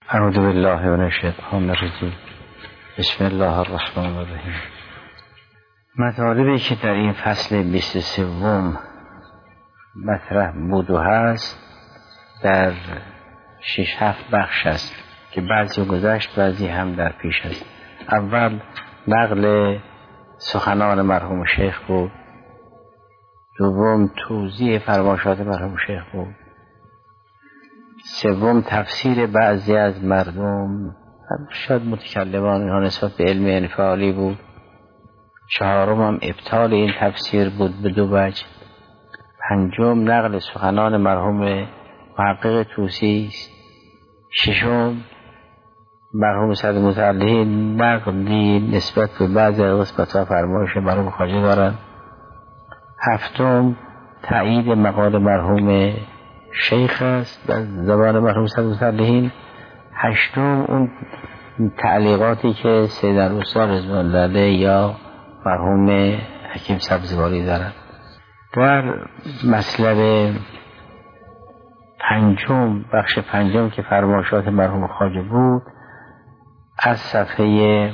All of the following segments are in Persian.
اعوذ بالله من الشیطان الرجیم. بسم الله الرحمن الرحیم. مطالبی که در این فصل 23 مطرح بود و هست در 6-7 بخش است که بعضی گذشت بعضی هم در پیش است. اول نقل سخنان مرحوم شیخ بود، دوم توضیح فرمایشات مرحوم شیخ بود، سوم تفسیر بعضی از مردم شاید متکلمان اینها نسبت به علم انفعالی بود، چهارم هم ابطال این تفسیر بود به 2 وجه، پنجم نقل سخنان مرحوم محقق طوسی است، ششم مرحوم سید متعلی نقلی نسبت به بعضی قسمت‌ها فرمایش مرحوم خواجه دارند، هفتم تایید مقال مرحوم شیخ است در زبان مرحوم سید متعلی، هشتم اون تعلیقاتی که سید الاستاد رضوان الله علیه یا مرحوم حکیم سبزواری دارند. در مطلب پنجم، بخش پنجم که فرمایشات مرحوم خواجه بود، از صفحه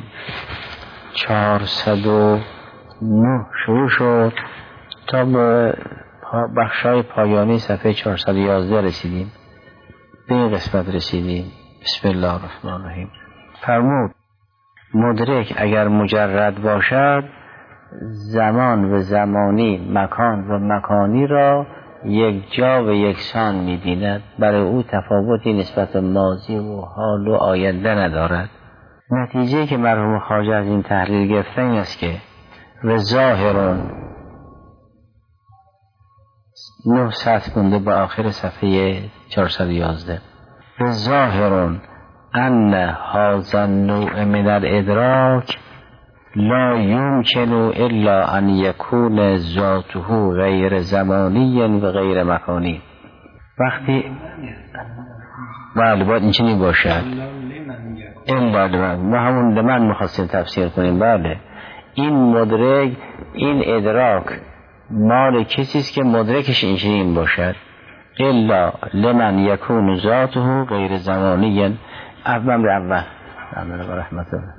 409 شروع شد تا به بخشای پایانی صفحه 411 رسیدیم. به این قسمت رسیدیم. بسم الله الرحمن الرحیم. فرمود مدرک اگر مجرد باشد زمان و زمانی، مکان و مکانی را یک جا و یکسان می‌بیند، برای او تفاوتی نسبت ماضی و حال و آینده ندارد. نتیجه که مرحوم خواجه از این تحلیل گرفتن این است که و ظاهرون 9 سطر مونده با آخر صفحه 411. و ظاهرون ان هذا النوع من الادراک لا يمكن الا ان يكون ذاته غیر زمانی و غیر مکانی. وقتی بله باید این چنین باشد الا لمن، ما همون لمن میخواستیم تفسیر کنیم. بله این مدرک، این ادراک مال کسی است که مدرکش این چنین باشد. الا لمن یکون ذاته غیر زمانی. اول رحمت الله.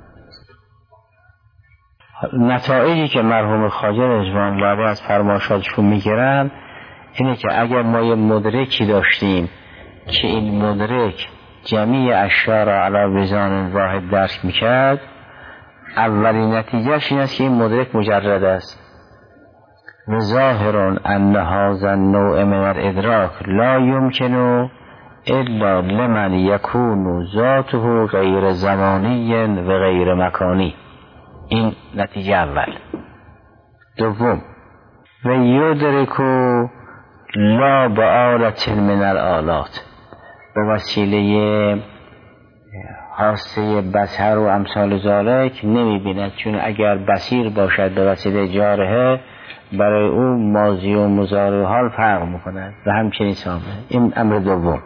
نتایجی که مرحوم خواجه رضوان الله علیه از فرمایشاتشون میگیرن اینه که اگر ما یه مدرکی داشتیم که این مدرک جمیع اشیاء را علی وزان واحد درک میکرد، اولین نتیجهش این است که این مدرک مجرد است. و ظاهرون ان هذا النوع من الادراک لا يمكن الا لمن یکون ذاته غیر زمانی و غیر مکانی. این نتیجه اول. دوم و یدرکو لا بآلة من الآلات، به وسیله حاسه بصر و امثال ذالک نمی‌بیند، چون اگر بصیر باشد به وسیله جارحه برای او ماضی و مضارع و حال فرق می‌کند و همچنین سامه. این امر دوم.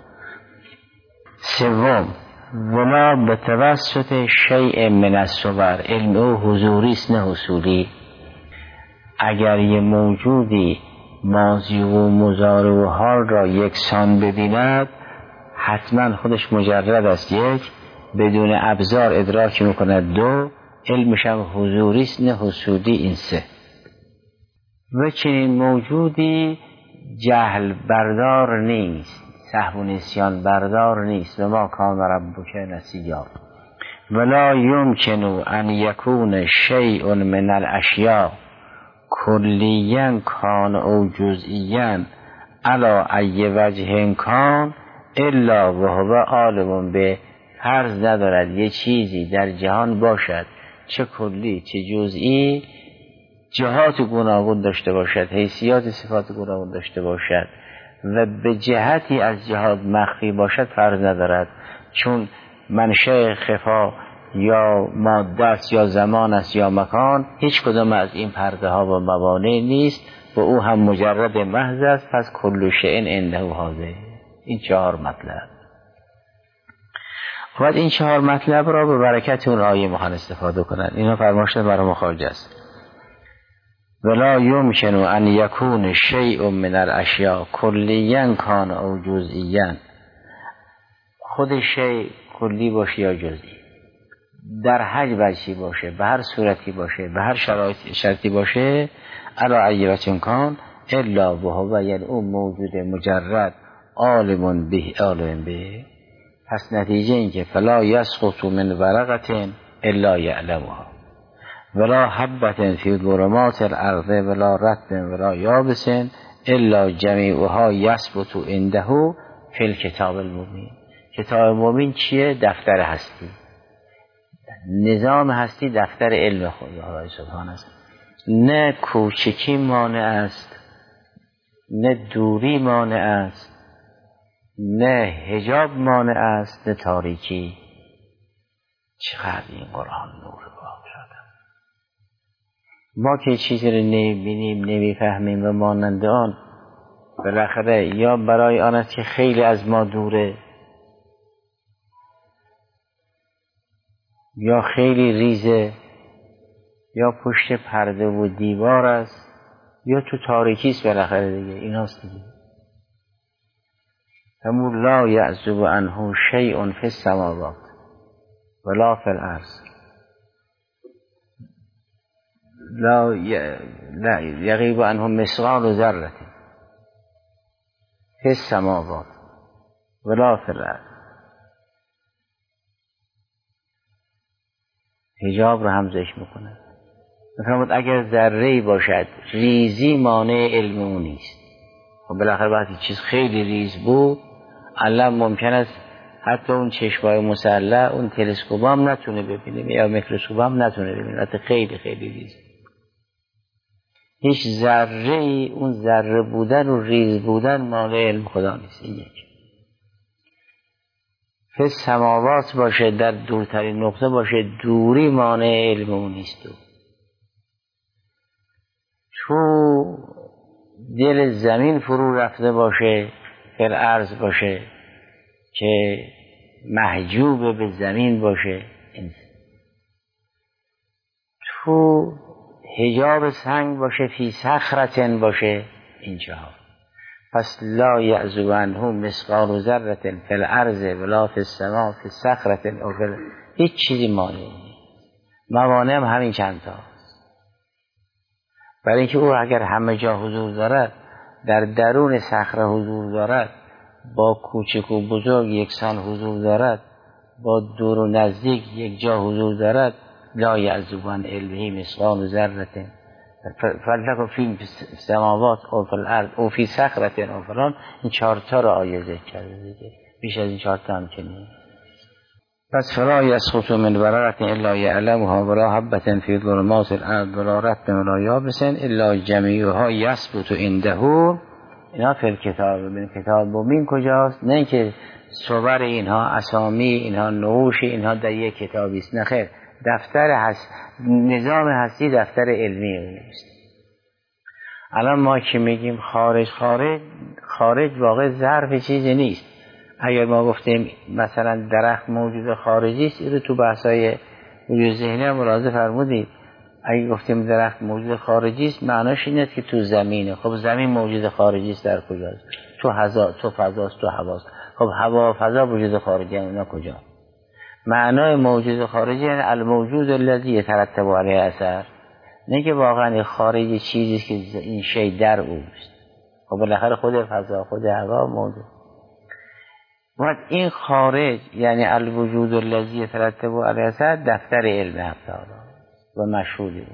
سوم ولا به توسط شیء من الصور، علم او حضوری است نه حصولی. اگر یه موجودی ماضی و مضارع و حال را یکسان ببیند حتما خودش مجرد است. یک، بدون ابزار ادراک میکند. دو، علمش هم حضوری است نه حصولی. این سه. و چنین موجودی جهل بردار نیست، سهو و نسیان بردار نیست. و ما کان ربک نسیا. ولا یمکن ان یکون شیء من الاشیاء کلیاً کان او جزئیاً علی ای وجه کان الا و هو عالم به. فرض ندارد یه چیزی در جهان باشد چه کلی چه جزئی، جهات گوناگون داشته باشد، حیثیات صفات گوناگون داشته باشد و به جهتی از جهات مخفی باشد، فرض ندارد، چون منشأ خفا یا ماده است یا زمان است یا مکان، هیچ کدام از این پرده ها و موانع نیست و او هم مجرد محض است. پس کل شیء عنده هذا. این 4 مطلب. باید این 4 مطلب را به برکت اون آیه میخوان استفاده کنند. اینا فرمایش مرحوم خواجه است. ولا یمکن ان یکون شیء من الاشیاء کلیاً کان او جزئیاً خود شیء کلی باشه یا جزئی، در هر وجهی باشه، به هر صورتی باشه، به هر شرطی باشه، علی ای وجه کان الا وهو، یعنی اون موجود مجرد عالم به. پس نتیجه این که فلا یسقط من ورقة الا یعلمها ولا حبة فی ظلمات الارض ولا رطب ولا یابس الا جمیعها یثبت عنده فی الکتاب المبین. کتاب مبین چیه؟ دفتر هستی، نظام هستی، دفتر علم خدا سبحانه است. نه کوچکی مانع است، نه دوری مانع است، نه حجاب مانع است، نه تاریکی. چقدر این قرآن نور باب شده. ما که چیزی رو نمیبینیم، نمیفهمیم و مانند آن، بالاخره یا برای آن است که خیلی از ما دوره، یا خیلی ریزه، یا پشت پرده و دیوار است، یا تو تاریکی است. بالاخره دیگه ایناست دیگه. همون لا یعزب عنه شیء فی السماوات ولا فی الارض لا یغیب عنه مثقال ذره فی السماوات ولا فی الارض. حجاب رو هم ذکر میکنه. میفرمود اگر ذره‌ای باشد ریزی مانع علم اون نیست. و بالاخره وقتی چیز خیلی ریز بود، الان ممکن است حتی اون چشمای مسلح، اون تلسکوپ هم نتونه ببینه یا میکروسکوپ هم نتونه ببینه، حتی خیلی خیلی ریز. هیچ ذره‌ای اون ذره بودن و ریز بودن مانع علم خدا نیست. این یک. فی سماوات باشه، در دورترین نقطه باشه، دوری مانع علم اون نیست. تو دل زمین فرو رفته باشه، فی الارض باشه که محجوب به زمین باشه، تو حجاب سنگ باشه، فی صخرة باشه، این چهار. پس لا یعزب عنه مثقال ذره فی الارض ولا فی السماء فی صخرة او فی هیچ چیزی مانع نیست. موانع هم همین چند تا. برای اینکه او اگر همه جا حضور دارد، در درون صخره حضور دارد، با کوچک و بزرگ یکسان حضور دارد، با دور و نزدیک یک جا حضور دارد، لا یعزب عن علمه مثقال ذره فلتکن فی السماوات او فی الارض او فی صخرة او فلان. این چهار تا را آیه ذکر کرده دیگه، بیش از این چهار تا هم که نیست. پس فلا یسقط من ورقة الا یعلمها ولا حبة فی ظلمات الارض ولا رطب ولا یابس الا جمیعها یثبت عنده. اینا فی الکتاب. ببین کتاب مبین کجاست؟ نه که صور اینها، اسامی اینها، نوش اینها در یک کتابی است. نه خیر، دفتر هست، نظام هستی دفتر علمی اونست. الان ما که میگیم خارج واقع ظرف چیزی نیست. اگر ما گفتیم مثلا درخت موجود خارجی است، این رو تو بحثای وجود ذهنی هم ملاحظه فرمودید. اگر گفتیم درخت موجود خارجی است، معناش این است که تو زمینه. خب زمین موجود خارجی است در کجاست؟ تو فضاست، تو هواست. خب هوا و فضا موجود خارجی هم، اینا کجا؟ معنای موجود خارجی یعنی الموجود الذی یترتب علیه اثر. نه که واقعا خارجی چیزی که این شی در اوست. خب بالاخره خود فضا، خود هوا موجود. وقت این خارج یعنی الوجود الذی یترتب علیه اثر دفتر علم حق تعالی و مشهودی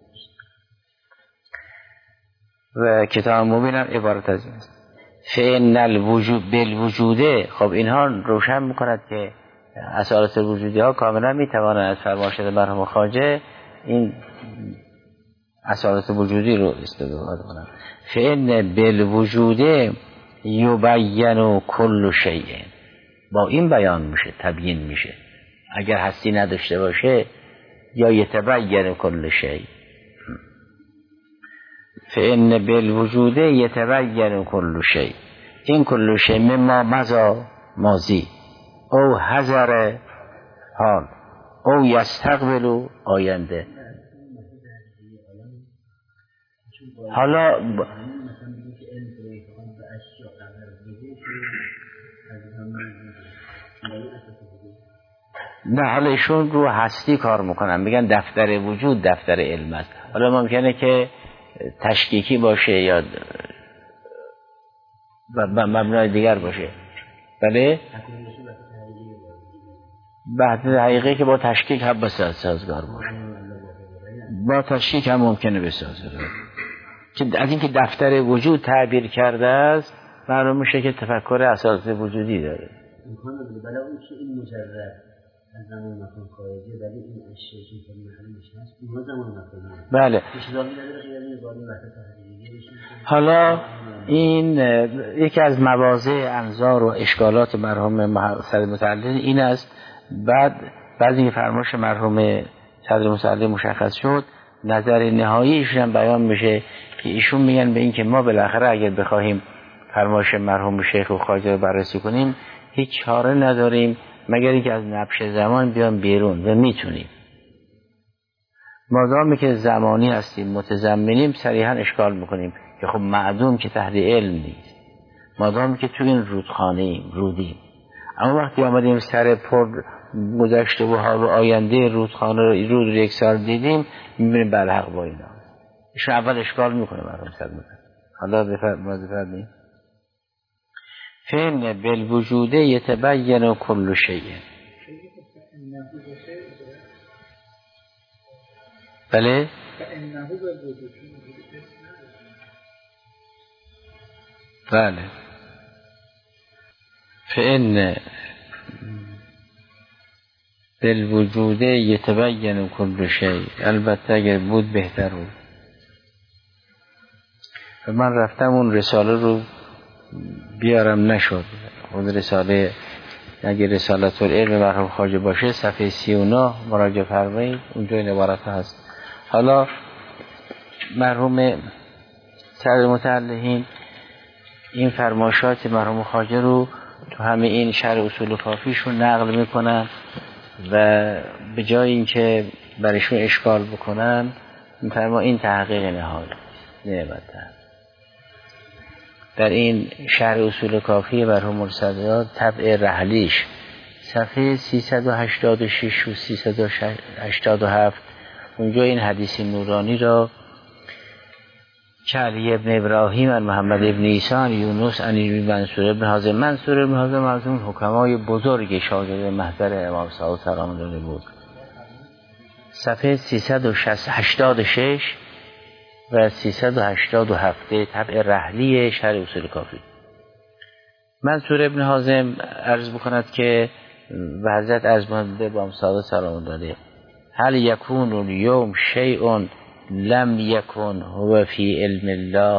و کتاب مبین هم عبارت از این است. فإن الوجود بالوجوده. خب اینها روشن میکند که اصالت الوجودی ها کاملا میتوانند از فرمایشات مرحوم خواجه این اصالت وجودی رو استفاده کنند. فإن بالوجوده یبین کل شیء. با این بیان میشه، تبیین میشه. اگر هستی نداشته باشه یا یتبین کل شیء. فإن بالوجود یتبین کل شیء. این کل شیء مما مضی ماضی او حضر حال او یستقبل آینده. حالا نه، حالا ایشون رو هستی کار میکنن، میگن دفتر وجود دفتر علم است. حالا ممکنه که تشکیکی باشه یا مبنای دیگر باشه. بله بحث حقیقی که با تشکیک هم بسیار سازگار باشه، با تشکیک هم ممکنه بسازه که از اینکه دفتر وجود تعبیر کرده است معلوم میشه که تفکر اساس وجودی داره. امکان داره بلا اون که این مجرد از زمان مکان خارجی، ولی این اشیاء که محلش هست اونها زمان مکان. بله. حالا این یکی از مواضع انظار و اشکالات مرحوم صدر متعلی این است. بعد این فرمایش مرحوم صدر متعلی مشخص شد، نظر نهایی ایشون بیان میشه که ایشون میگن به این که ما بالاخره اگر بخواهیم فرمایش مرحوم شیخ و خواجه رو بررسی کنیم هیچ چاره نداریم مگر اینکه از نبش زمان بیان بیرون و میتونیم. مادامی که زمانی هستیم متضمنیم صریحا اشکال میکنیم که خب معدوم که تحت علم نیست، مادامی که تو این رودخانه ایم رودیم. اما وقتی آمدیم سر پر گذشته و حال و آینده رودخانه رود رو یک سال دیدیم میبینیم برحق با اینا. ایشون اول اشکال میکنه مرحوم صدر متعلی. حالا بفرمایید. فین بالوجود یتبین کل شیء. بله بله فین بالوجود یتبین کل شیء. البته اگر بود بهتر بود. من رفتم اون رساله رو بیارم نشد. خود رساله اگر رسالت العلم مرحوم خواجه باشه صفحه 39 مراجعه فرمایید، اونجا این عبارت هست. حالا مرحوم صدر متعلی این فرمایشات مرحوم خواجه رو تو همه این شرح اصول کافیشون نقل میکنن و به جای اینکه برایشون اشکال بکنن میفرما این تحقیق نهایی نعمت. در این شرح اصول کافی مرحوم مرتضی طبع رحلیش صفحه 386 و 387 اونجا این حدیث نورانی را که علی ابن ابراهیم عن محمد ابن عیسی عن یونس عن منصور ابن حازم، منصور ابن حازم از اون حکمای بزرگ شاگرد محضر امام صادق سلام الله بود. صفحه 386 و 387 طبع رحلی شرح اصول کافی. منصور ابن حازم عرض بکند که به حضرت ازمانده با صادق سلام الله هل یکون الیوم شیء لم یکن هو فی علم الله.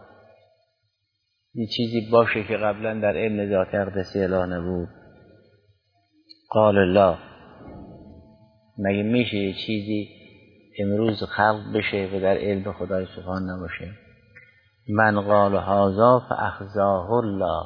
این چیزی باشه که قبلا در علم ذات اقدسی اله نبود. قال الله، مگه میشه یه چیزی امروز خلق بشه و در علم خدای سبحان نباشه؟ من قال هذا فاخزاه الله.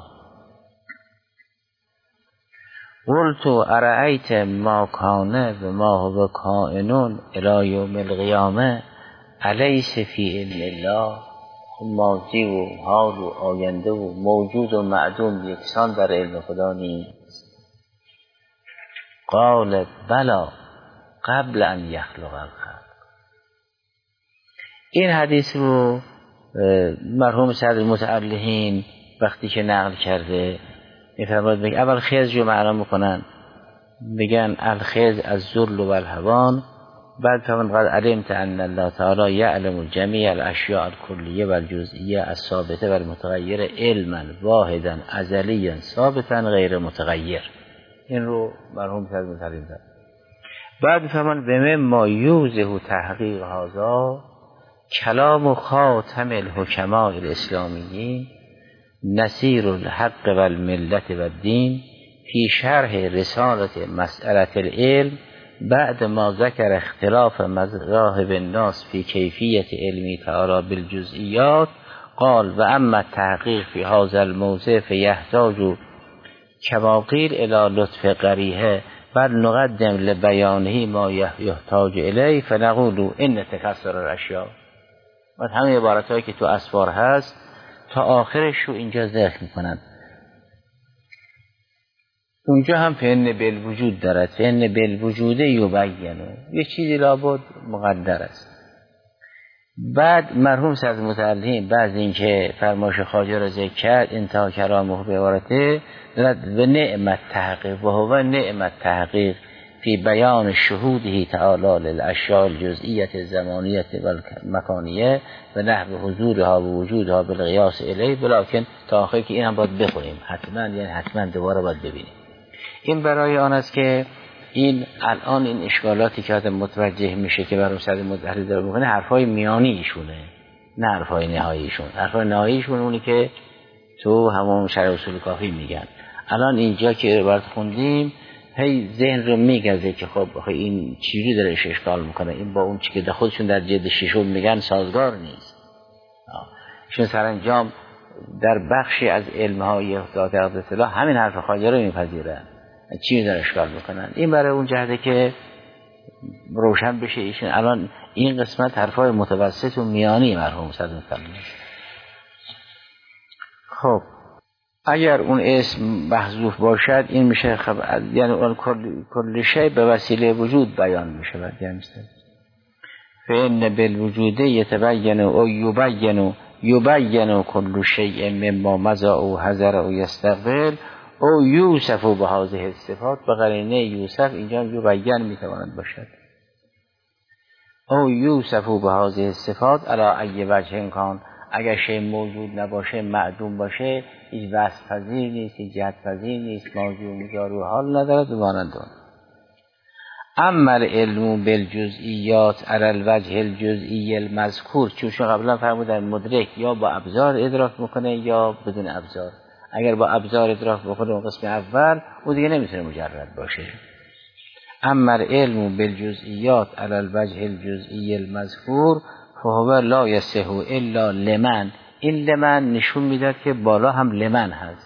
قلت ارأیت ما کان و ما هو کائن الی یوم القیامه الیس فی علم الله. ماضی و حال و آینده و موجود و معدوم یکسان در علم خدا نیست؟ قال بلا قبل ان یخلق الخلق. این حدیث رو مرحوم صدر متعلی وقتی که نقل کرده میفرماید اول خضر رو معنا میکنن، بگن الخضر از ذل و الهوان. بعد فمن قد علمت ان الله تعالی یعلم جمیع الاشیاء الکلیه و الجزئیه الثابته و المتغیر علما واحدا ازلیا ثابتا غیر متغیر. این رو مرحوم صدر متعلی داد. بعد فمن بمن ما یوزه تحقیق هذا کلام خاتم الحکماء الاسلامیین نصیر الحق و الملت و الدین فی شرح رسالت مسئله العلم بعد ما ذکر اختلاف مذاهب الناس فی کیفیت علمی تعالی بالجزئیات قال و اما التحقیق فی هذا الموضع فیحتاج کما قیل الی لطف قریحه بل نقدم لبیانه ما یحتاج الیه فنقول ان تکسر الاشیاء. و همه عبارت هایی که تو اسفار هست تا آخرش رو اینجا ذکر میکنن. اونجا هم فعل بالوجود دارد، فعل بالوجود یبینو، یه چیزی لابد مقدر است. بعد مرحوم سعد متعلم بعد اینکه فرمایش خواجه را ذکر کرد انتها کلامه به عبارته و نعمت تحقیق و هو نعمت تحقیق فی بیان شهوده تعالی للاشیاء الجزئیه الزمانیه و المکانیه و نحو حضورها و وجودها بالقیاس الیه. ولکن تا آخر که این هم باید بخونیم حتما، یعنی حتما دوباره باید ببینیم. این برای آن است که این الان این اشکالاتی که آدم متوجه میشه که برای سعد متحری داره میکنه حرفای میانی ایشونه، نه حرفای نهاییشون. حرفای نهاییشون اونی که تو همون شرح اصول کافی میگن. الان اینجا که عبارت خوندیم هی ذهن رو میگزه که خب این چیزی داره اشکال میکنه، این با اون چی که خودشون در جلد ششم میگن سازگار نیست. چون سرانجام در بخشی از علم‌های ذات اقدس الله همین حرف خواجه رو میپذیرن، چی داره اشکال میکنن. این برای اون جهته که روشن بشه ایشون الان این قسمت حرفای متوسط و میانی مرحوم صد مطلب. خب اگر اون اسم محذوف باشد این میشه یعنی اون کل شی به وسیله وجود بیان میشه. بعد یعنی فإن بالوجود یتبین او یبین کل شیء مما مضى او حضر او یستقبل او یوسف به هذه الصفات. به قرینه یوسف اینجا یبین میتواند باشد. او یوسف به هذه الصفات علی ای وجه کان. اگر شی موجود نباشه، معدوم باشه، هیچ وصف پذیر نیست، هیچ جهت پذیر نیست، موضوع مجاری حال ندارد و مانند آن. اما العلم بالجزئیات علی الوجه الجزئی المذکور، چون قبلا فرمودن مدرک یا با ابزار ادراک میکنه یا بدون ابزار. اگر با ابزار ادراک بکنه اون قسم اول او دیگه نمیتونه مجرد باشه. اما العلم بالجزئیات علی الوجه الجزئی المذکور فهو لا یصح الا لمن. این لمن نشون میداد که بالا هم لمن هست،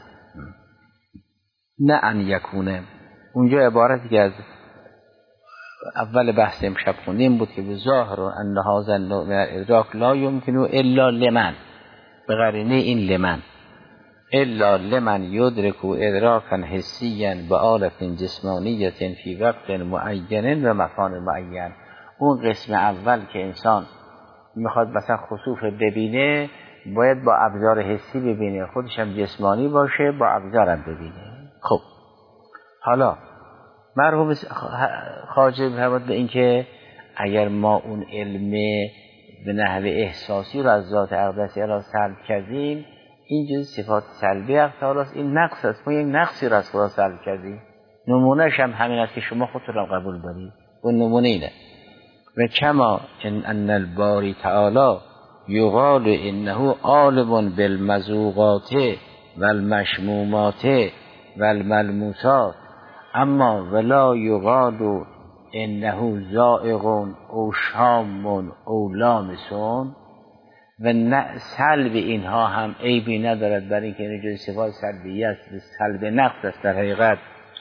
نه ان یکونه. اونجا عبارتی که از اول بحث امشب خوندیم بود که به ظاهر ان هذا النوع من الادراک لا یمکن الا لمن، به قرینه این لمن الا لمن یدرک ادراکا حسیا بآلة جسمانیة فی وقت معین و مکان معین. اون قسم اول که انسان میخواد مثلا خسوف ببینه باید با ابزار حسی ببینه، خودش هم جسمانی باشه، با ابزارم ببینه. خب حالا مرحوم خواجه فرمود به این که اگر ما اون علم به نحو احساسی رو از ذات اقدس الی سلب کردیم، این جز صفات سلبی اقدس است، این نقص است. ما یک نقصی رو از خدا سلب کردیم. نمونهش هم همین است که شما خودتون رو قبول دارید. اون نمونه اینه. و کما ان الباری تعالی یقال انه عالم بالمذوقات والمشمومات والملموسات اما ولا یقال انه ذائق او شام او لامسون. و سلب اینها هم عیبی ندارد، برای اینکه این جز صفات سلبیه است، سلب نقص است در حقیقت.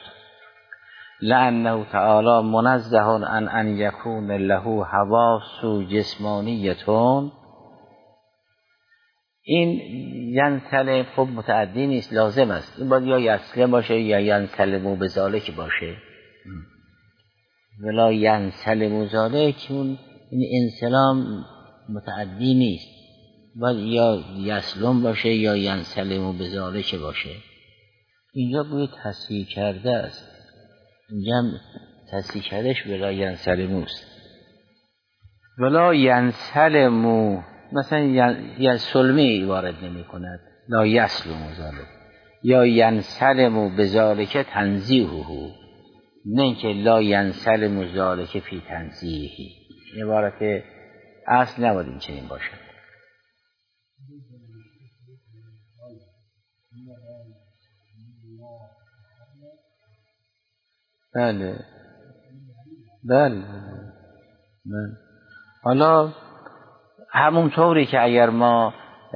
لأنه تعالی منزه عن ان یکون له حواس جسمانیتون. این ینسلم خب متعدی نیست، لازم است. این باید یا یسلم باشه یا ینسلم به ذالک باشه. ولا ینسلم ذالک، اون این انسلام متعدی نیست، باید یا یسلم باشه یا ینسلم به ذالک باشه. اینجا باید تصحیح کرده است، اینجا تصحیح کردش ولا ینسلم است. ولا ینسلم مثلا ینسلمی وارد نمی کند، لا یسلم ذالک. یا ینسلم به ذالک تنزیهه، نه اینکه لا ینسلم ذالک فی تنزیهی. عبارت اصل نباید این چنین باشد. بله بله. حالا همون طوری که اگر ما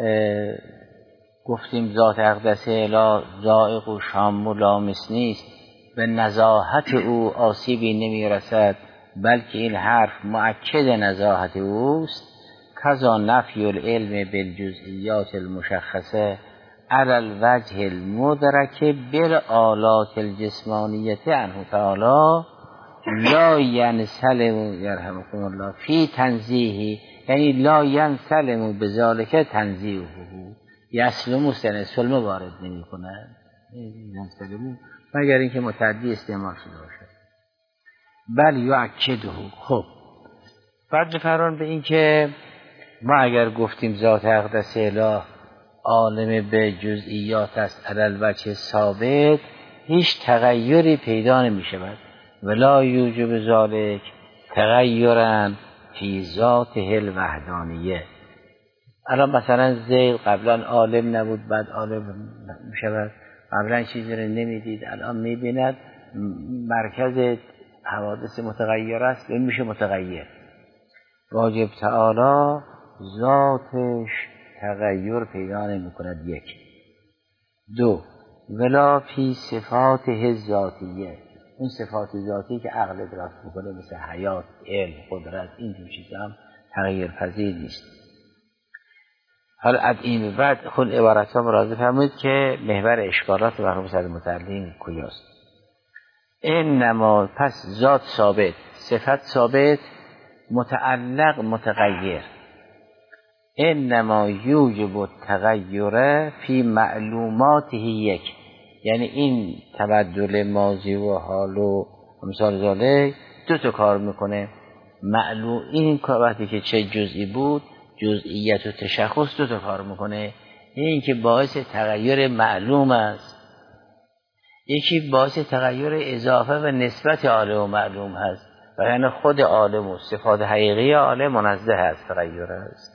گفتیم ذات اقدسه لا ذائق و شام و لامس نیست، به نزاهت او آسیبی نمی رسد، بلکه این حرف مؤکد نزاهت اوست. کذا نفی العلم بالجزئیات المشخصه علی الوجه المدرک بالآلات الجسمانیت عنه تعالی لا ینسلم یرحمکم الله فی تنزیهی، یعنی لا ینسلم بذالک تنزیهه، یسلمو سلم وارد نمی کند ینسلمو مگر اینکه متعدی استعمال شده باشد. بل یؤکده. خب بعد فرمان به این که ما اگر گفتیم ذات اقدس اله عالم به جزئیات است علی الوجه ثابت، هیچ تغییری پیدا نمی شود. ولا یوجب ذالک تغییرا فی ذاته الوحدانیه. الان مثلا زید قبلا عالم نبود، بعد عالم می شود. قبلا چیزی رو نمیدید، الان میبیند. مرکز حوادث متغیر است، این میشه متغیر. واجب تعالی ذاتش تغییر پیدا نمی کند. یک. دو، ولا فی صفاته ذاتیه، اون صفات ذاتی که عقل ادراک میکنه مثل حیات، علم، قدرت، این چیزا هم تغییر پذیر نیست. حالا از این بعد خود عبارت ها مراجعه فرمودید که محور اشکالات مرحوم سید متعلم کجاست. انما پس ذات ثابت، صفت ثابت، متعلق متغیر. انما یوجب التغیر فی معلوماته یک، یعنی این تبدل ماضی و حال و مثال ذالک دو تا کار میکنه. معلوم این کار وقتی که چه جزئی بود، جزئیت و تشخص دو تا کار میکنه. این که باعث تغییر معلوم است، یکی باعث تغییر اضافه و نسبت عالم و معلوم هست، و یعنی خود عالم و صفات حقیقی عالم منزه هست، تغییر است.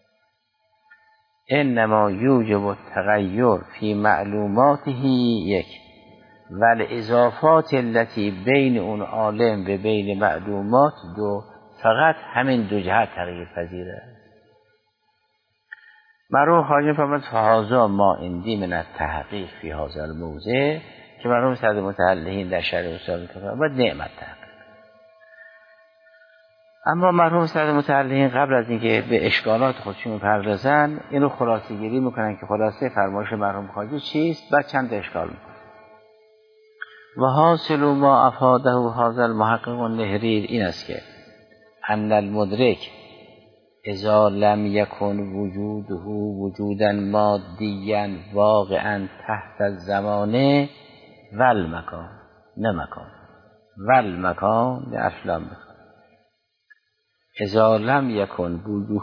انما یوجب التغیر فی معلوماته یک، والاضافات التي بین اون عالم و بین معلومات دو، فقط همین دو جهت تغییر پذیره. مرحوم خواجه فرمود فهذا ما عندی من التحقیق فی هذا الموضع، که مرحوم سید متعلقین در شرح اصول فرمود نعمت تحقیق. اما مرحوم سید متعلقین قبل از اینکه به اشکالات خودشون پردازن، اینو خلاصه گیری میکنن که خلاصه فرمایش مرحوم خواجه چیست، بعد چند اشکال میکنن. و حاصل ما افاده هذا المحقق النهری این است که ان المدرک اذا لم یکن وجوده وجودا مادیا واقعا تحت الزمان والمکان، نه مکان، والمکان به افلام بخواه. اذا لم یکن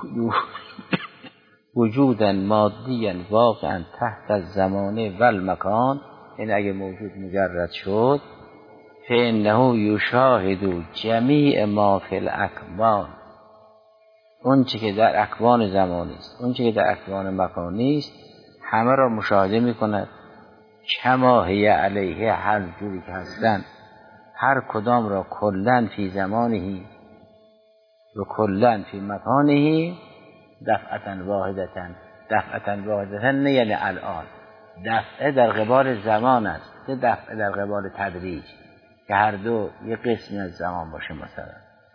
وجودا مادیا واقعا تحت الزمان والمکان، این اگه موجود مجرد شد، فانه یشاهد جمیع ما فی الاکوان، اون چی که در اکوان زمانی است، اون چی که در اکوان مکانی است، همه را مشاهده میکند. کما هی علیه، هر جوری که هستند، هر کدام را کلن فی زمانهی و کلن فی مکانهی دفعتا واحدتا. دفعتا واحدتا نه یعنی الان، دفعه در قبال زمان است، نه دفعه در قبال تدریج که هر دو یک قسم از زمان باشه. مثلا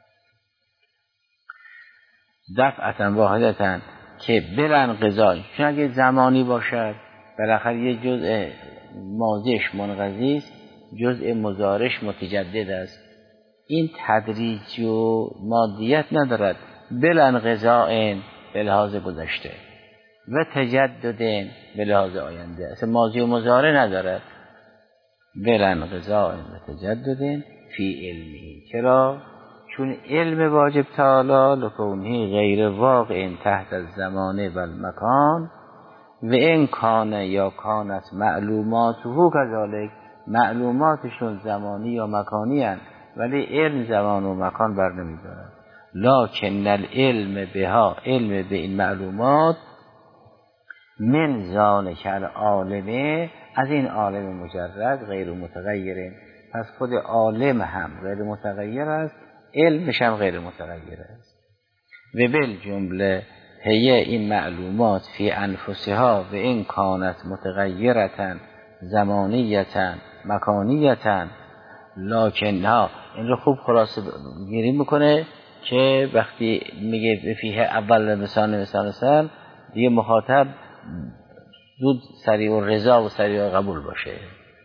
دفعتا واحدتا که بالانقضاء، چون اگه زمانی باشد بالاخره یه جزء ماضیش منقضی است، جزء مضارعش متجدد است. این تدریج و مادیت ندارد. بالانقضاء به لحاظ گذشته و تجدد به لحاظ آینده، اصلا ماضی و مضارع ندارد. بالانقضاء و تجدد فی علمی. چرا؟ چون علم واجب تعالی لکونه غیر واقع تحت الزمان و المکان و این کان یا کانت معلوماته کذالک، معلوماتشون زمانی یا مکانی هستند ولی علم زمان و مکان بر نمی‌دارد. لکن العلم بها، علم به این معلومات، من ذالک العالمه، از این عالم مجرد غیر متغیره. پس خود عالم هم غیر متغیر است، علمش هم غیر متغیر است. و بالجمله هی این معلومات فی انفسها و این کانت متغیرتا زمانیتا مکانیتا، لکنها، این رو خوب خلاصه گیری میکنه که وقتی میگه فیه اول مثال دیگه مخاطب زود سریع و رضا و سریع و قبول باشه.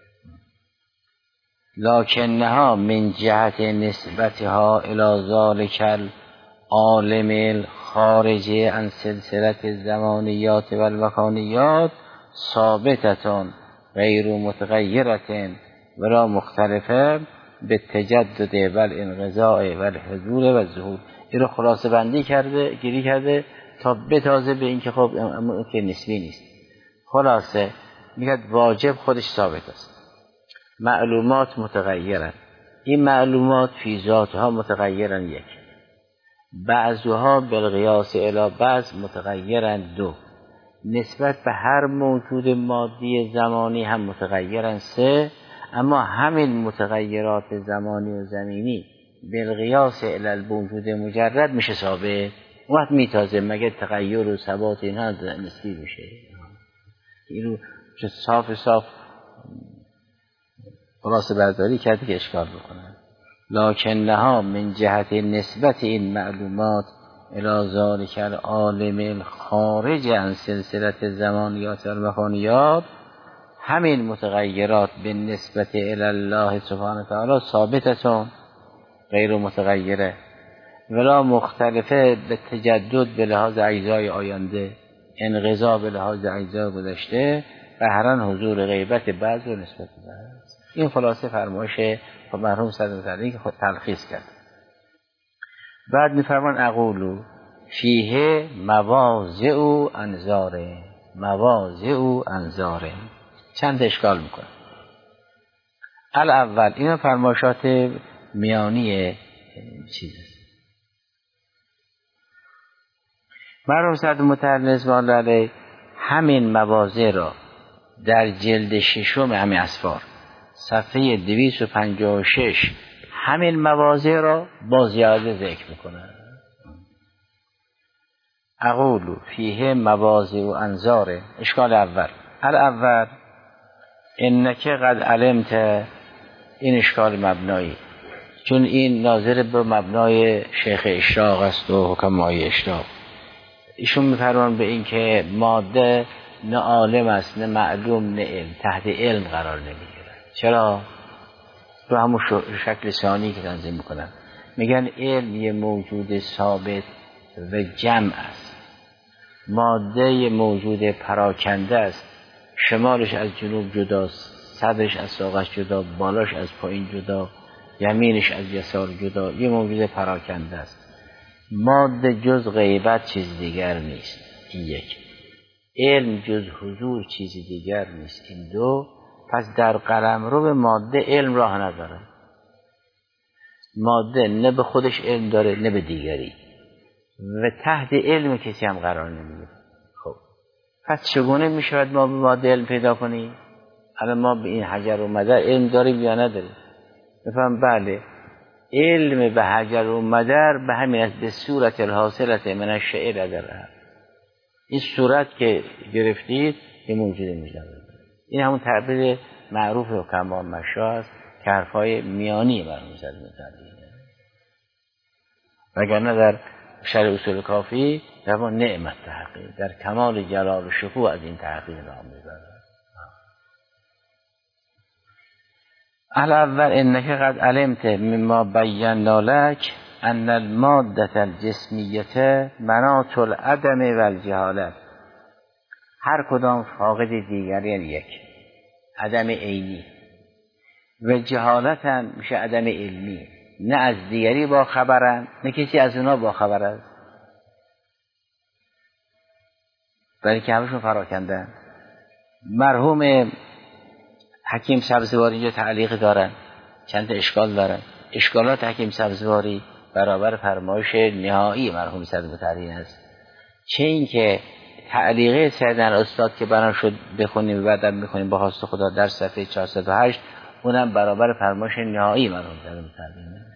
لکنها من جهت نسبتها الی ذلک العالم الخارج عن سلسله الزمانیات و المکانیات ثابتتون غیر متغیرة ولا مختلفه به تجدد و الانقضاء و الحضور و الظهور. این رو خلاصه بندی کرده، گیری کرده تا بتازه به این که خب اما که نسبی نیست. خلاصه میگه واجب خودش ثابت است، معلومات متغیرن، این معلومات فی ذاتها متغیرن، یک، بعضها بالقیاس الی بعض متغیرن، دو، نسبت به هر موجود مادی زمانی هم متغیرن، سه، اما همین متغیرات زمانی و زمینی بالقیاس الی الموجود مجرد میشه ثابت. وقت میتازه مگه تغییر و ثبات اینها نسبی میشه. اینو چه صاف خلاصه برداری کرده که اشکال بکنن. لکنها من جهت نسبت این معلومات الی ذلک العالم الخارج عن سلسله الزمانیات و المکانیات، همین متغیرات به نسبت الی الله سبحانه و تعالی ثابتتون غیر متغیره ولا مختلفه به تجدد به لحاظ اجزای آینده، انقضا به لحاظ اجزای گذشته، بهرن حضور غیبت بعض و نسبت بعض. این خلاصه فرمایش مرحوم صدر متعلی که خود تلخیص کرد. بعد میفرمان اقولو فیه مواضع و انظاره، مواضع و انظاره چند اشکال میکنه. الاول این فرمایشات میانی چیز است. مرحوم صدر متعلی رضوان الله علیه همین مواضع را در جلد ششم همین اسفار صفحه 256 همین مواضع را با زیاده ذکر میکنه. اقول فیه مواضع و انظاره. اشکال اول، الاول انک قد علمت، این اشکال مبنایی، چون این ناظر به مبنای شیخ اشراق است و حکمای اشراق. ایشون میفرمان به این که ماده نه عالم است نه معلوم نه علم، تحت علم قرار نمیگیره. چرا؟ تو همون شکل ثانی که تنظیم میکنن میگن علم یه موجود ثابت و جمع است، ماده یه موجود پراکنده است، شمالش از جنوب جداست، صدرش از ساقش جدا، بالاش از پایین جدا، یمینش از یسار جدا، یه موجود پراکنده است. ماده جز غیبت چیز دیگر نیست، این یک. علم جز حضور چیز دیگر نیست، این دو. پس در قلمرو به ماده علم راه نداره. ماده نه به خودش علم داره نه به دیگری و تحت علم کسی هم قرار نمیگیره. خب پس چگونه میشود ما به ماده علم پیدا کنیم؟ الان ما به این حجر و مدر علم داریم یا نداریم؟ بفهم بله، علم به حجر و مدر به همین است، به صورت الحاصلت من الشعر در این صورت که گرفتید یه موجود مجرد. این همون تعبیر معروف و کمال مشا است که حرفای میانی مرحوم صدر متعلی، وگرنه در شرح اصول کافی در ما نعمت تحقیق، در کمال جلال و شکوه از این تحقیق نام میبرد. الاول انک قد علمت مما بینا لک ان الماده الجسمیه مناط العدم و الجهالت. هر کدام فاقد دیگری، یعنی یک عدم عینی، و جهالت هم میشه عدم علمی، نه از دیگری با خبرن نه کسی از اونا با خبر است، برای که همشون فراکندن. مرحوم حکیم سبزواری اینجا تعلیق دارن، چند اشکال دارن. اشکالات حکیم سبزواری برابر فرمایش نهایی مرحوم صدر متعلی است. چه این که تعلیقه سیدنا استاد که برام شد بخونیم و بعدم میخونیم با خواست خدا در صفحه 408، اونم برابر فرمایش نهایی مرحوم صدر متعلی است.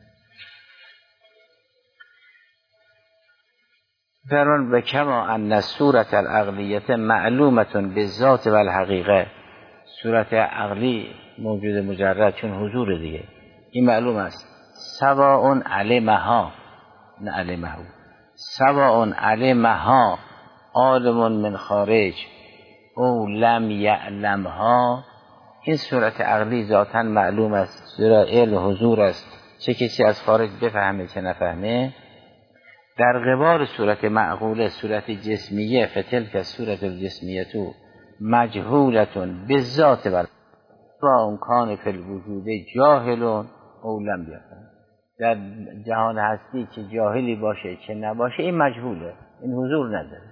فرمان و کما ان صورت العقلیت معلومت بالذات و الحقیقه، صورت عقلی موجود مجرد چون حضور دیگه این معلوم است. سواء علمها، نه علمه، سواء علمها عالم من خارج او لم یعلمها، این صورت عقلی ذاتاً معلوم است، زیرا علم حضور است، چه کسی از خارج بفهمه چه نفهمه. در قبال صورت معقوله، صورت جسمیه، فتلک صورت الجسمیه تو مجهولتون بالذات و امکان فی الوجود جاهلون او لم یفهم. در جهان هستی چه جاهلی باشه چه نباشه این مجهوله، این حضور نداره.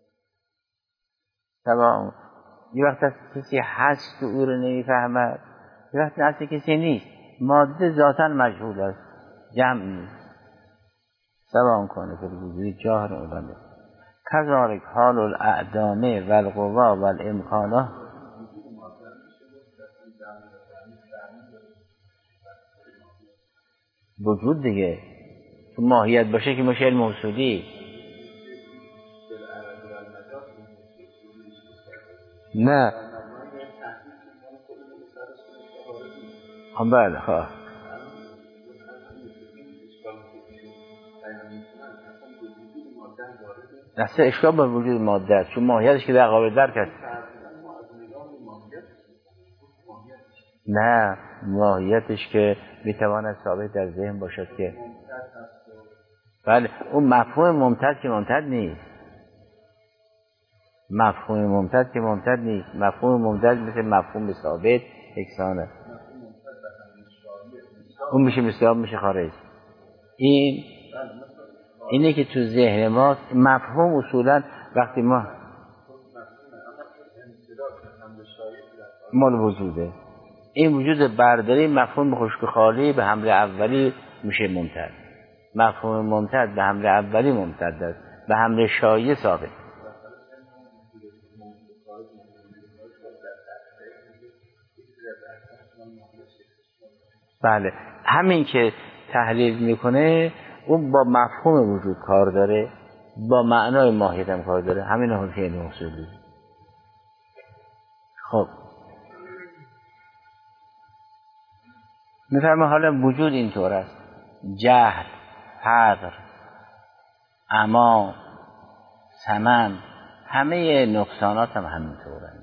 طبعا یه وقت از کسی هست که او رو نمیفهمد، یه وقت از کسی نیست. ماده ذاتاً مجهول است، جمع نیست. سواء کنه فی الوجود جاهل او لم یفهم. کذالک حال الاعدامه و القوا و الامکانات. وجود دیگه تو ماهیت باشه که میشه علم اصولی. نه بله خواه نفسه اشکال با وجود ماده است، چون ماهیتش که در قابل درک است. نه ماهیتش که میتواند ثابت در ذهن باشد که بله اون مفهوم ممتد که ممتد نیست. مفهوم ممتد که ممتد نیست. مفهوم ممتد مثل مفهوم ثابت یکسانه. اون میشه مثال میشه خارج. اینه که تو ذهن ما مفهوم اصولا وقتی ما مال وجوده، این وجود برداری مفهوم خشک خالی به حمله اولی میشه ممتد. مفهوم ممتد به حمله اولی ممتد است، به حمله شایع ثابت. بله همین که تحلیل میکنه اون با مفهوم وجود کار داره، با معنای ماهیت هم کار داره. همین حرفی علم اصولی. خب میفرمه حالا وجود اینطور است، جهل، فقر، عما، سمن، همه نقصانات هم همینطورند.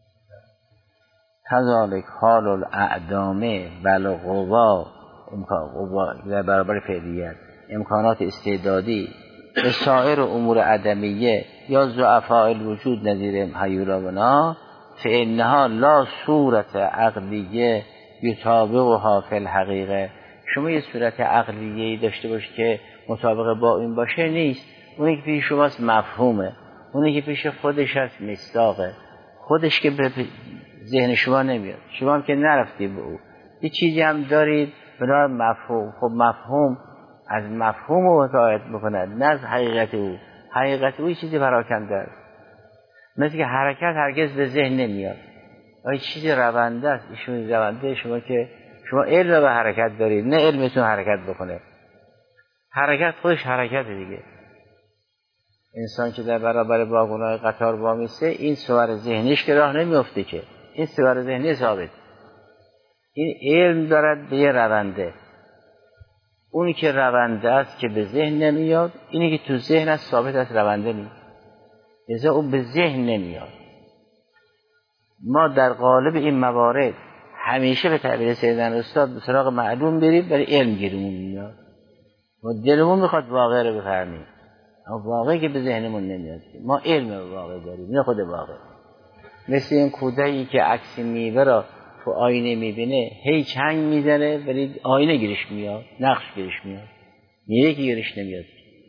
کذالک حال الاعدامه و القوا، در برابر فعلیت، امکانات استعدادی به سایر امور عدمیه یا ضعفاء الوجود نظیر حیولابنا، فانها لا صورت عقلیه یطابقها فی الحقیقه. شما یه صورت عقلیه‌ای داشته باش که مطابق با این باشه نیست. اونی که پیش شماست مفهومه، اونی که پیش خودش هست مصداقه، خودش که به ذهن شما نمیاد، شما هم که نرفتی به او. یه چیزی هم دارید بنا مفهوم. خب مفهوم از مفهوم رو متعاید بکند، نه از حقیقت او. حقیقت او چیزی پراکنده است. مثل که حرکت هرگز به ذهن نمیاد، این چیزی رونده است. ایشون رونده، شما که شما علم به حرکت دارید، نه علمتون حرکت بکنه. حرکت خودش حرکت دیگه. انسان که در برابر واگن‌های قطار وامیسته، این صور ذهنیش که راه نمیفته، که این صور ذهنی ثابت. این علم دارد به یه رونده. اونی که رونده است که به ذهن نمیاد، اینی که تو ذهن است ثابت است رونده نیست، لذا اون به ذهن نمیاد. ما در قالب این موارد همیشه به تعبیر سیدنا استاد به سراغ معلوم بریم، برای علم گیرمون میاد. ما دلمون میخواد واقع رو بفهمیم، اما واقعی که به ذهنمون نمیاد. ما علم واقع داریم، نه خود واقع. مثل این کودکی که عکس میوه را تو آینه میبینه، هی چنگ میزنه ولی آینه گیرش میاد، نقش گیرش میاد، میوه که گیرش نمیاد.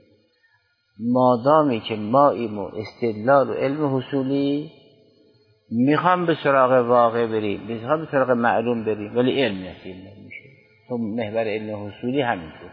مادامی که ما ایمو استدلال و علم حصولی میخوام به سراغ واقع بریم، میخوام به سراغ معلوم بریم، ولی علم نصیب نمیشه. تو محور علم حصولی همینطور.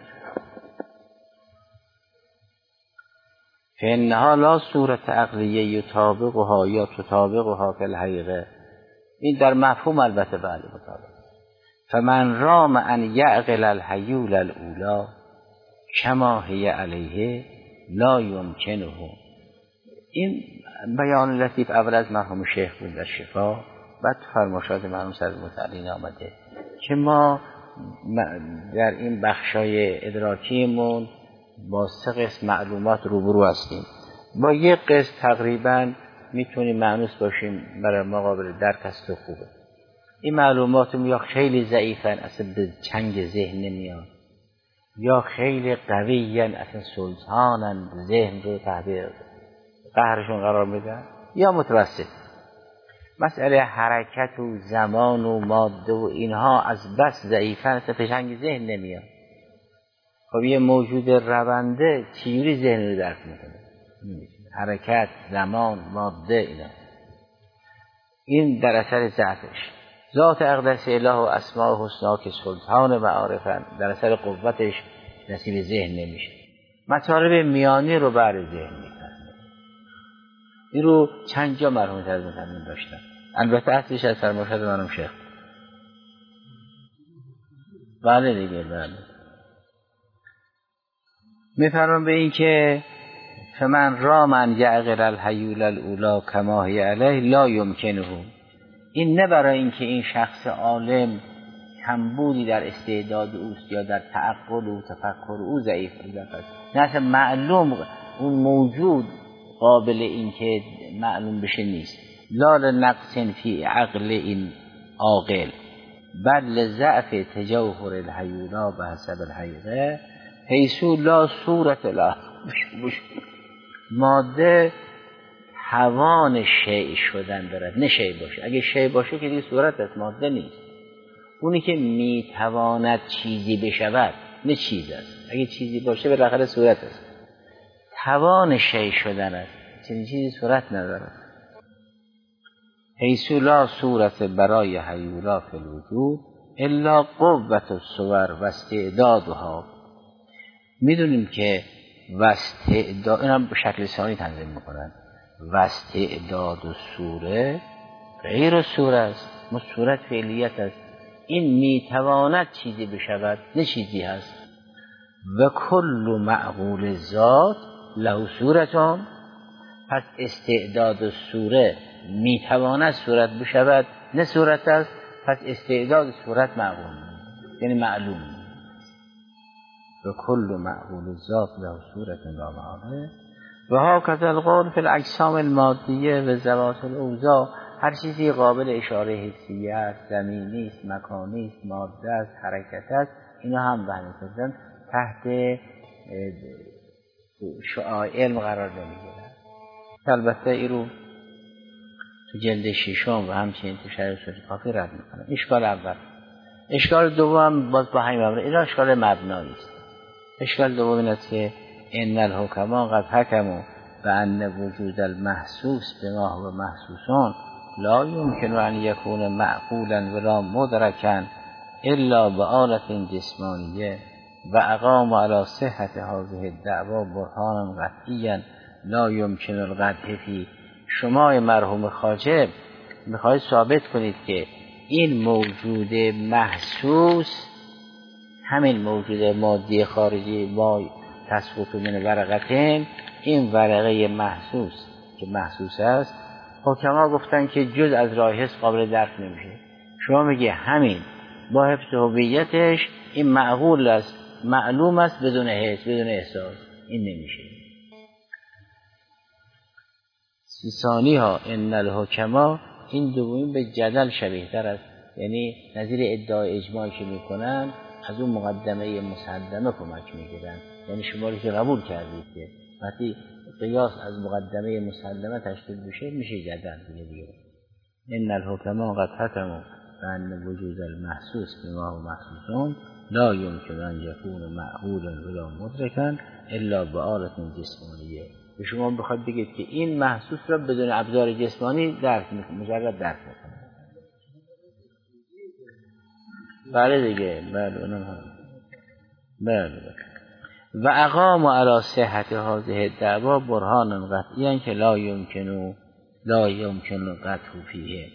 فانها لا صورت عقلیه یطابقها یا تطابقها فی الحقیقه. این در مفهوم البته بله مطابق. فمن رام ان یعقل الحیول الاولا کما هی علیه لا یمکنه. این بیان لطیف اول از مرحوم شیخ بود در شفا، بعد فرمایشات مرحوم سر متعلین آمده که ما در این بخشای ادراکیمون با 3 قسم معلومات روبرو هستیم. با یک قسم تقریبا میتونیم مأنوس باشیم برای مقابل درک است و خوبه. این معلوماتم یا خیلی ضعیفن اصلا به چنگ ذهن نمیاد، یا خیلی قویین اصلا سلطانن ذهن رو تحت قهرشون قرار میدن، یا متوسط. مسئله حرکت و زمان و ماده و اینها از بس ضعیفن اصلا به چنگ ذهن نمیاد. خب یه موجود رونده چجوری ذهن رو درک میکنه؟ حرکت، زمان، ماده، اینا این در اثر ضعفش. ذات اقدس اله و اسماء حسنا که سلطان معارفن در اثر قوتش نصیب ذهن نمیشه. مطالب میانی رو بر ذهن میکنه. این رو چند جا مرحوم ترجمه داشتن، البته اصلش از فرمایشات مرحوم شیخ. بله دیگه، بله. میفرمان به این که فمن را من یعقل الحیول الاولا کما هی علیه لا یمکنه. این نه برای اینکه این شخص عالم کمبودی در استعداد اوست یا در تعقل و تفکر او ضعیف است، نه اصلا معلوم اون موجود قابل اینکه معلوم بشه نیست. لا لنقص فی عقل این عاقل بل لضعف تجوهر الحیولا بحسب الحقیقه حیثو لا صورت لا. ماده توان شیء شدن دارد، نه شیء باشه. اگه شیء باشه که دیگه صورت است، ماده نیست. اونی که میتواند چیزی بشود نه چیز است. اگه چیزی باشه بالاخره صورت است. توان شیء شدن است، چنین چیزی صورت ندارد. حیثو لا صورت برای حیولا فی الوجود الا قوت الصور و استعدادها. میدونیم که واستعداد، این هم به شکل ثانی تنظیم میکنن، واستعداد و صوره غیر صوره است، صورت فعلیت است. این میتواند چیزی بشود نه چیزی هست. و کل معقول ذات له صورتان، پس استعداد و صوره میتواند صورت بشود نه صورت است، پس استعداد صورت معقول یعنی معلوم. و کل معقول ذات له صورت و معانه و هاکذا القول فی الاجسام المادیه و ذوات الاوضاع. هر چیزی قابل اشاره حسی است، زمینی است، مکانی است، ماده است، حرکت است، اینا هم بحث تحت شعاع علم قرار نمیگیرند. البته این رو تو جلد ششم و همچنین تو شرح کافی رد میکنه. اشکال اول. اشکال دوم باز با همین مبنا، اینا اشکال مبنایی است. اشکال دوم این است که ان الحکما قد حکموا بان وجود المحسوس بما هو محسوسون لا يمكن ان يكون معقولا ولا مدركا الا بآلة جسمانیه و اقام على صحت هذه الدعوا برهانا قطعیا لا يمكن القدح فيه. شما مرحوم خواجه میخواید ثابت کنید که این موجود محسوس، همین موجود مادی خارجی ما تسقط من ورقتین، این ورقه محسوس که محسوس است، حکما گفتن که جز از راه حس قابل درک نمیشه. شما میگه همین با حفظ هویتش این معقول است، معلوم است بدون حس، بدون احساس، این نمیشه. ثانی ها ان الحکما، این دومی به جدل شبیه تر است، یعنی نظیر ادعای اجماعی که میکنن از اون مقدمه مسلمه کمک میگیرن. یعنی شما رو که قبول کردید که وقتی قیاس از مقدمه مسلمه تشکیل بشه میشه جدل دیگه. ان الحکما قد حکموا بان وجود المحسوس بما هو محسوسون لا يمكن ان يكون معقولا ولا مدركا الا بآلة جسمانیه. به شما بخواد بگید که این محسوس را بدون ابزار جسمانی درک میکنه، مجرد درک میکنه. بله دیگه، بله اونم هم. بله. و اقام علی صحت هذه الدعوا برهانا قطعیا که لا يمكن القطع فیه.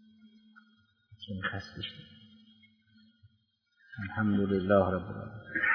چون خستش الحمدلله رب العالمین.